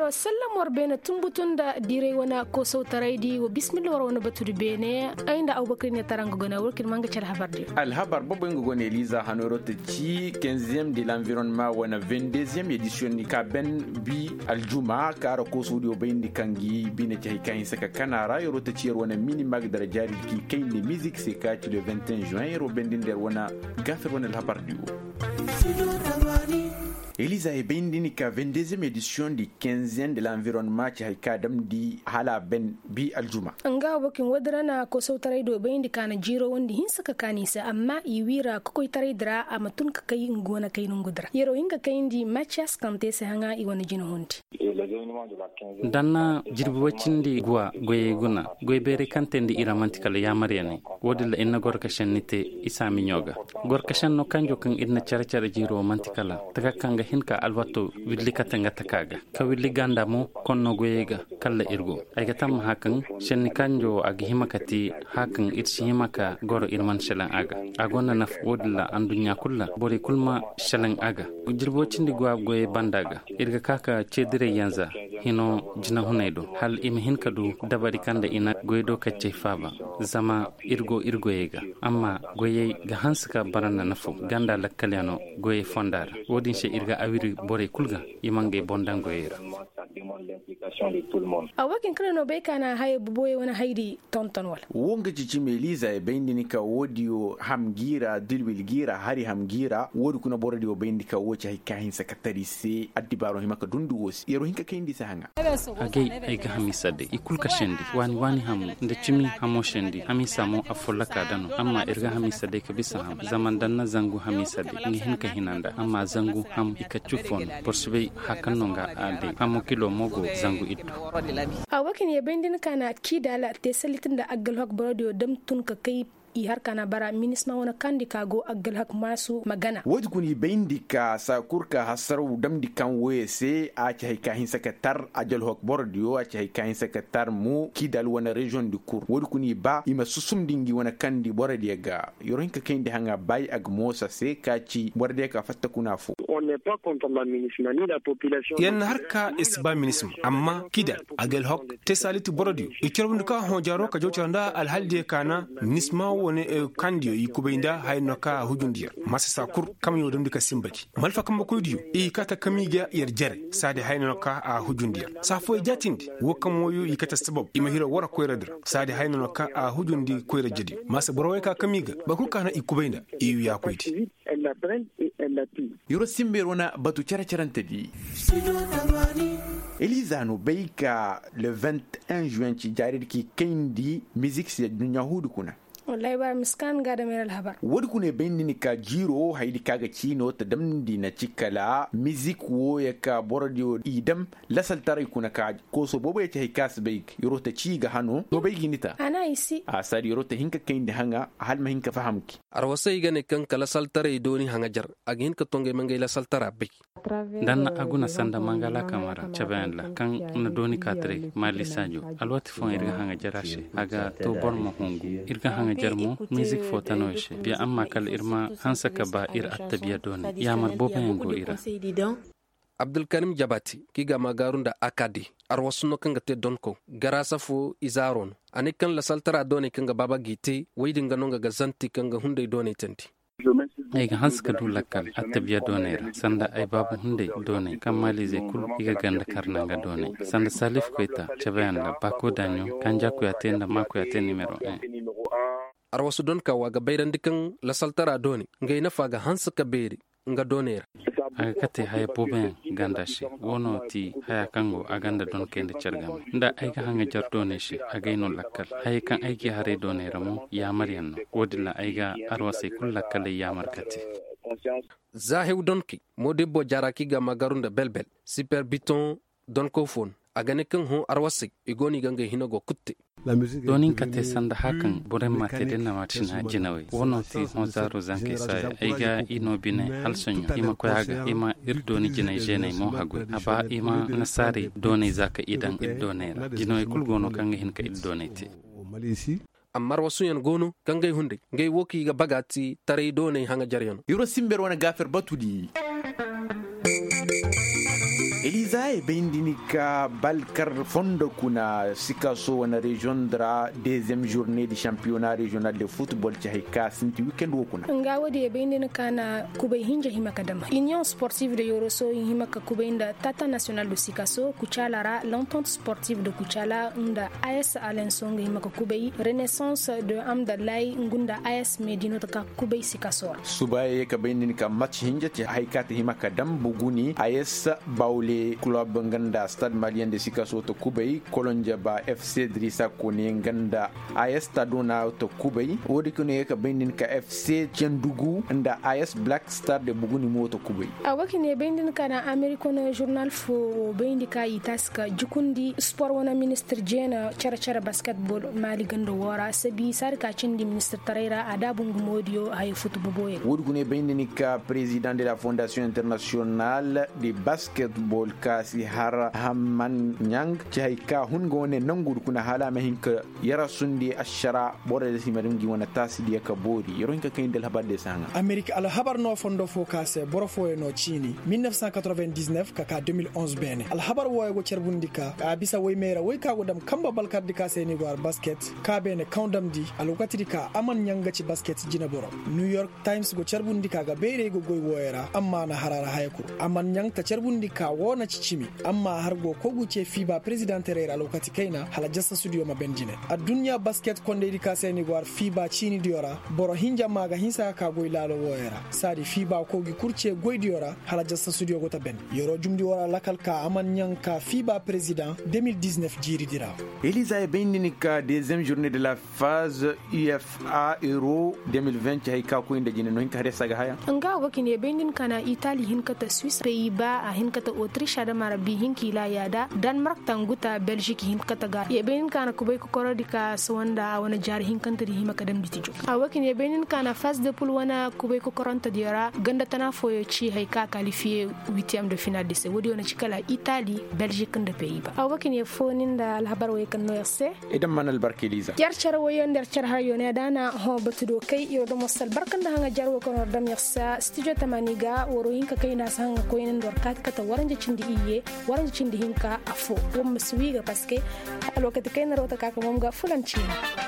yo sallam war bena tumbutun da dire wana ko sautarai di wa bismillah war wana batu bene ainda abubakar ne taranga gona workin manga chal habar di al habar bobo ngone Elisa hanoro te ci 15e de l'environnement wana 22e édition ni ka ben bi aljuma kara ko studio bayndi kangi bine ci kan saka kanara yoro te ci wana mini mag dara jari ki kayni musique c'est ka ci le 21 juin yoro bendin der wana gafer wana al habar di Elisa e bendini ka 22e édition di 15e de l'environnement ci haykadam di hala ben bi aljuma anga bokin wadrana ko sautarai do bendi kana jiro wandi hinsa ka kanisa amma iwira ko koy tarai dra amatun ka kai ngona kai ngudra yero hinga kai ndi matches kante se hanga i wona jino honti danna jirbi waccindi gwa goye guna goy bere kantendi iramantikala yamariyane wodilla inna gorka shennite isami nyoga gorka shenno kanjo kan inna cara jiro mantikala taka kanga hinka alwato willi katanga takaga ka willi ganda mo konno goyega kala irgo ayga tam hakan shenni kanjo ag himakati hakan irsi himaka goro irman shelan aga agonna naf wodilla andunya kulla bore kulma shelan aga jirbo cindi gwa goye bandaga irga kaka cedire yanza hino jina hunaydo hal im hinka du dabari kanda ina goydo kacce faba zama irgo yega amma goye ga hanska barana nafu ganda lakkaliano goye fondar wodin she irga awiri bore kulga imange bondango yera awakin krano be kana haye buboye wana haidi tonton wala wonga cici Elisa e bendini ka wodio hamgira dilwil gira hari hamgira wodi kuna bore dio bendika wocha hikahin sakatari se adibaro himaka dundu wosi yero hinka kendi sahanga agay ay ga hamisade ikulka shendi wani ham nde cimi hamo shendi hamisa mo afollaka dano amma irga hamisade ka bisa ham zaman danna zangu hamisade ngi hinka hinanda amma zangu ham ikachufon porsbe hakanonga ade hamo kilo mogo zangu iddo awakin ya bendin kana kidala te salitin da aggal hak brodio dam tun ka kai i har kana bara minisma wana kandi kago aggal hak masu magana wodi kuni bendika sa kurka hasaru dam dikan wese a ci hayka hin sakatar ajal hok bordio a ci hayka hin sakatar mu kidal wana region du kur wodi kuni ba ima susum dingi wana kandi bordia ga yorinka kendi hanga bay ag mosa se ka ci bordia ka fatta kuna fu on n'est pas contre la minisma ni la population yan harka isba minisma amma kidal agel hok te salitu bordio ikirunduka hojaro ka jotanda alhalde kana minisma woni kandiyo ikubeinda haynoka hujundiya masasa kur kamyo dum dika simbaki malfa kam ko diyo kata kamiga yer jere sade haynoka a hujundiya safo jatindi wokam moyo ikata sabab imahira wara ko redra sade haynoka a hujundi ko rejedi masa borowai ka kamiga bakul kana ikubeinda ya koyti yoro simbe rona batu charante di Elisa no beika le 21 juin ci jarir ki kendi musique se dunya hudu kuna wallahi ba miskan ga da meral habar wodi kune bendini ka jiro haydi kaga chino ta damdi na cikala music wo ya ka bordio idam lasal tarai kuna ka ko so bobo ya hay kas beik yoro ta ci ga hano to bai ginita ana isi a sari yoro ta hinka kaindi hanga hal ma hinka fahamki arwasai gane kan kala sal tarai doni hanga jar agin ka tonge mangai lasal tara beik dan aguna sanda mangala kamara chabanla kan na doni katre mali sajo alwati fon irga hanga jarashe aga to bormo hongu irga hanga jarmo music fotanoishe biya amma kal irma hansa ka ba ir attabiya doni yamar boba yango ira Abdul Karim Jabati kiga magarunda akadi arwasuno kanga te donko garasa fo izaron ani kan la saltara doni kanga baba gite waydinga nonga gazanti kanga hunde doni tenti ay hanska dulakal attabiya donera sanda ay babu hunde doni kamalize kul iga ganda karnanga doni sanda salif koita chabayanda bako danyo kanja ko yatenda mako yaten numero 1 arwasu don ka waga bayrandikan la saltara doni ngay nafa ga hanska beri nga donera aga kate haya boben gandashi wono ti haya kango aganda don kende chargam nda ayga hanga jar doneshi aga ino lakkal haya kan aygi hare donera mo ya marianno wodilla ayga arwase kullakale ya markati zahew donki modebbo jaraki ga magarunda belbel super biton donko fon agane kan ho arwase igoni ganga hinago kutte donin kate sanda hakan boren mate denna matina jinawe wono ti hozaro zanke sa aiga ino bine halsonyo ima koyaga ima irdoni jinay jenay mo hagu aba ima nasari doni zaka idan iddonera jinoy kulgono kanga hinka iddonete ammar wasu yan gono kangay hunde ngay woki ga bagati tare doni hanga jaryon yoro simber wana gafer batudi Eliza e bendinika balkar fondo kuna sikaso wana region dra deuxième journée du championnat régional de football chahika sinti weekend wokuna nga wadi e bendinika na kubay hinja himakadam union sportive de yoroso himaka kubainda tata national de sikaso kuchalara l'entente sportive de kuchala unda AS Alensong himaka kubay renaissance de Amdalai ngunda AS Medino taka kubay sikaso subaye ka bendinika match hinja chahika himakadam buguni AS Baule club nganda stade malien de sikaso to kubay kolonja ba FC Drissa Kone nganda AS Tadona to kubay wodi kone ka bendin ka FC Tiandugu nda AS Black Star de buguni moto kubay awaki ne bendin ka na American journal fo bendika itaska jukundi sport wana minister jena chara basketball mali gando wara sabi sarka cindi minister tarayra adabungu modio ay football boye wodi kone bendin ka président de la fondation internationale de basketball kasi har hamman nyang chayka hungone nangur kuna hala mahinka yara sundi ashara bore de simadum gi wana tasidi ya kabori yoronka kaindel habade sanga America al habar no fondo focase borofo no chini 1999 kaka 2011 bene al habar woy go cerbundika abisa woy mera woy ka godam kamba balkar dika seni war basket ka bene countdam di al wakatirika aman nyanga ci basket jina boro New York Times go cerbundika ga beere go goy woyera amma na harara hayku aman nyang ta cerbundika wona cicimi amma har go ko guce FIBA president rera lokati kaina hala jassa studio ma benjine a dunya basket konde dika seni war FIBA chini diora boro hinja maga hinsa ka goy lalo woyera sadi FIBA ko gi kurce goy diora hala jassa studio go ta ben yoro jumdi wara lakal ka aman nyang ka FIBA president 2019 jiri dira Eliza bendinika deuxième journée de la phase UEFA Euro 2020 hayka ko inde jine no hinka hade saga haya nga wakine bendin kana Italy hinkata Swiss Pays-Bas a hinkata Autriche da marabi hinki la yada Denmark tanguta Belgique hinkata ga ye bendin kana kubay ko korodika swanda wana jar hinkanta di himaka dam ditijo a wakine bendin kana phase de poule wana kubay ko koronta diara ganda tana foyo ci hayka qualifié 8e de finale de ce wodi wana cikala Italy Belgique da Pays-Bas a wakine fonin da alhabar way kan no yasse idan manal barke Liza jar chara wayo nder char har yone dana ho batudo kai yo do mosal barkan da hanga jar ko dam yassa studio tamaniga woro hinka kai na sanga ko inen dor kat kata waranje cindi iye waranje cindi hinka afo dum swiga paske a lokati kai na rota kaka mom ga fulan china